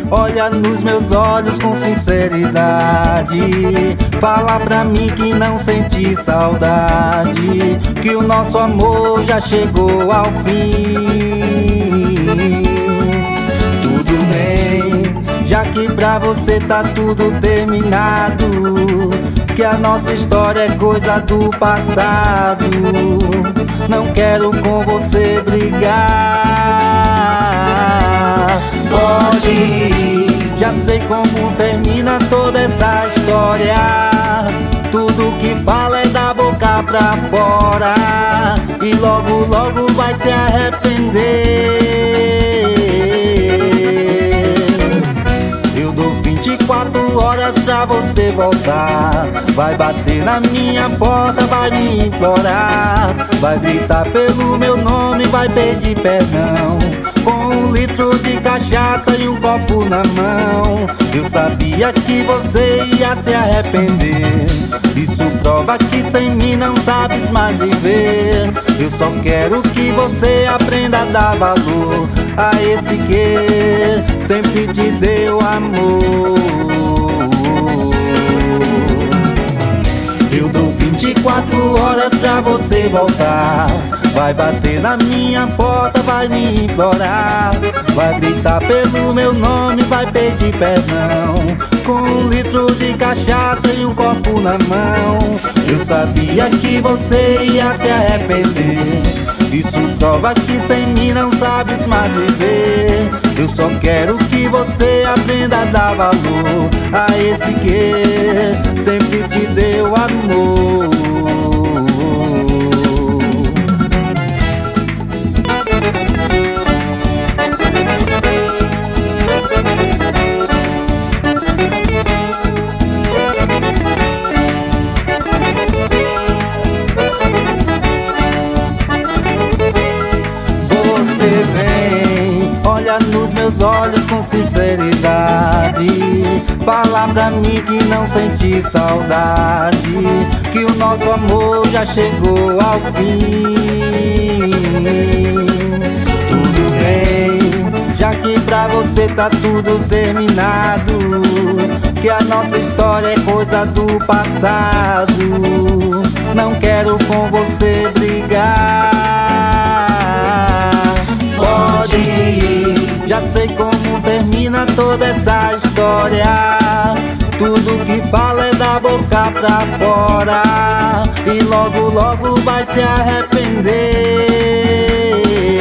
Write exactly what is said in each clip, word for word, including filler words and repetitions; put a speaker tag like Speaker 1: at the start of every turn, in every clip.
Speaker 1: Olha nos meus olhos com sinceridade, fala pra mim que não sente saudade, que o nosso amor já chegou ao fim. Tudo bem, já que pra você tá tudo terminado, que a nossa história é coisa do passado. Não quero com você brigar. Pode ir, já sei como termina toda essa história. Tudo que fala é da boca pra fora, e logo logo vai se arrepender. Eu dou vinte e quatro horas pra você voltar. Vai bater na minha porta, vai me implorar, vai gritar pelo meu nome, vai pedir perdão, com um litro de cachaça e um copo na mão. Eu sabia que você ia se arrepender. Isso prova que sem mim não sabes mais viver. Eu só quero que você aprenda a dar valor a esse que sempre te deu amor. Eu dou vinte e quatro horas pra você voltar. Vai bater na minha porta, vai me implorar, vai gritar pelo meu nome, vai pedir perdão, com um litro de cachaça e um copo na mão. Eu sabia que você ia se arrepender. Isso prova que sem mim não sabes mais viver. Eu só quero que você aprenda a dar valor a esse que sempre te deu amor. Você vem, olha nos meus olhos com sinceridade, fala pra mim que não sente saudade, que o nosso amor já chegou ao fim. Tudo bem, já que pra você tá tudo terminado, que a nossa história é coisa do passado. Não quero com você brigar. Pode ir, já sei como termina toda essa história. Tudo que fala é da boca pra fora, e logo logo vai se arrepender.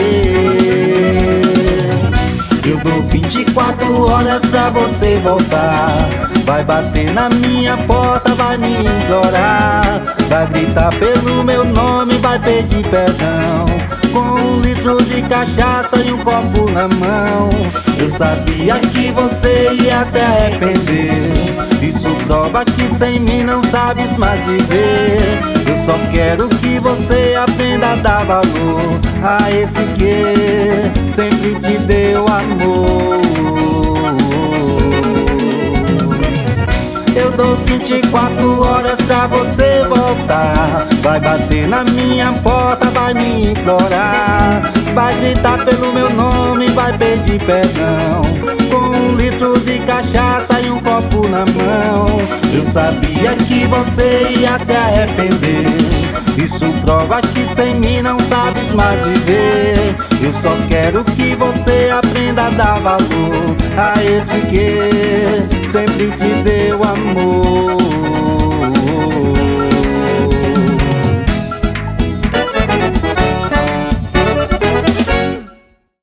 Speaker 1: Eu dou vinte e quatro horas pra você voltar. Vai bater na minha porta, vai me implorar, vai gritar pelo meu nome, vai pedir perdão, com um litro de cachaça e um copo na mão. Eu sabia que você ia se arrepender. Isso prova que sem mim não sabes mais viver. Eu só quero que você aprenda a dar valor a esse que sempre te deu amor. Eu dou vinte e quatro horas pra você voltar. Vai bater na minha porta, vai me implorar, vai gritar pelo meu nome, vai pedir perdão, com um litro de cachaça e um copo na mão. Eu sabia que você ia se arrepender. Isso prova que sem mim não sabes mais viver. Eu só quero que você aprenda a dar valor a esse que sempre te deu amor.